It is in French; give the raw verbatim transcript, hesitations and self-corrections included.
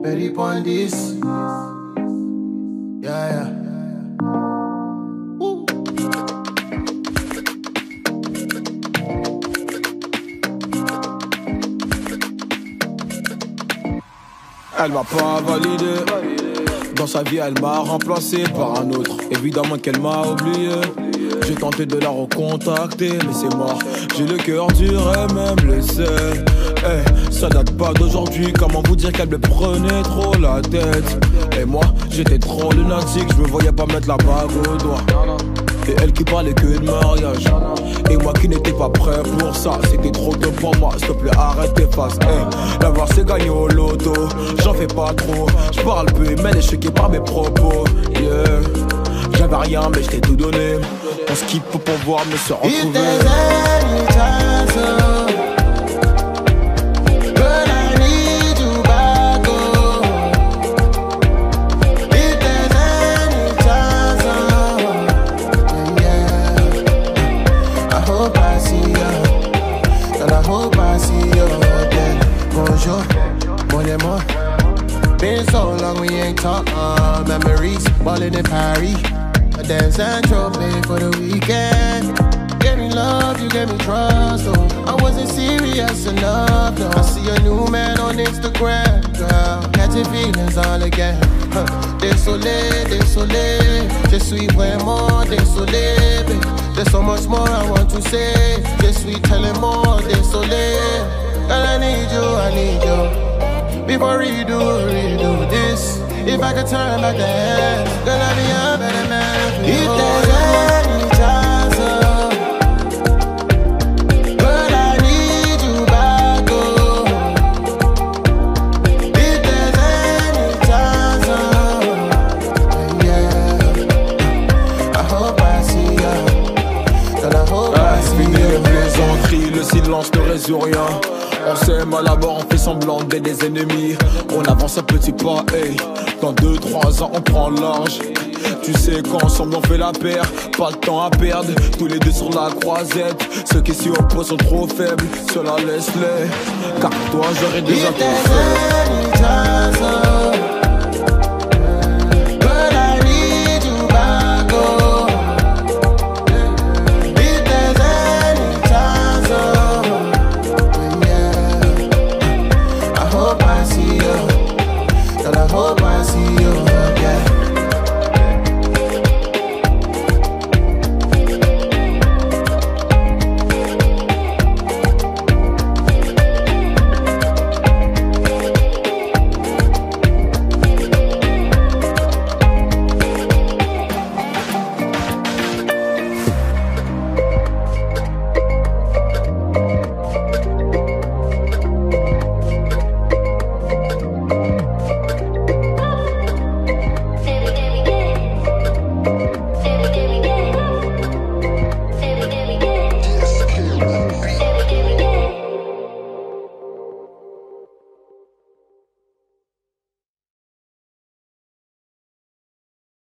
Betty point dix. Yeah, yeah. Woo. Elle m'a pas validé. Dans sa vie, elle m'a remplacé par un autre. Évidemment qu'elle m'a oublié. J'ai tenté de la recontacter, mais c'est mort. J'ai le cœur dur et même le sel. Hey, ça date pas d'aujourd'hui. Comment vous dire qu'elle me prenait trop la tête? Et moi, j'étais trop lunatique. Je me voyais pas mettre la bague au doigt. Et elle qui parlait que de mariage. Et moi qui n'étais pas prêt pour ça. C'était trop tôt pour moi, s'il te plaît arrête tes faces. Hey, l'avoir c'est gagné au loto. J'en fais pas trop, je parle peu mais elle est choquée par mes propos. Yeah. J'avais rien mais je t'ai tout donné. On se quitte pour pouvoir me se retrouver. Been so long we ain't talk, uh, memories ballin' in Paris. A dance and trophy for the weekend. Gave me love, you gave me trust, oh. I wasn't serious enough, no. I see a new man on Instagram, girl. Catching feelings all again, huh. Désolé, désolé. Je suis vraiment désolé, babe. There's so much more I want to say. Je suis tellement désolé. Girl, I need you, I need you. Before we do, redo this. If I could turn back the hands, girl, I'd be a better man for you. If there's any chance, oh, girl, I need you back, oh. If there's any chance, oh, yeah. I hope I see ya. Girl, I hope I see ya. Crie, le silence ne résout rien. On s'aime à la mort, on fait semblant d'être des ennemis. On avance un petit pas, hey. Dans deux, trois ans, on prend large. Tu sais qu'ensemble on fait la paire. Pas le temps à perdre, tous les deux sur la croisette. Ceux qui s'y opposent sont trop faibles, cela laisse-les. Car toi j'aurais déjà tout fait.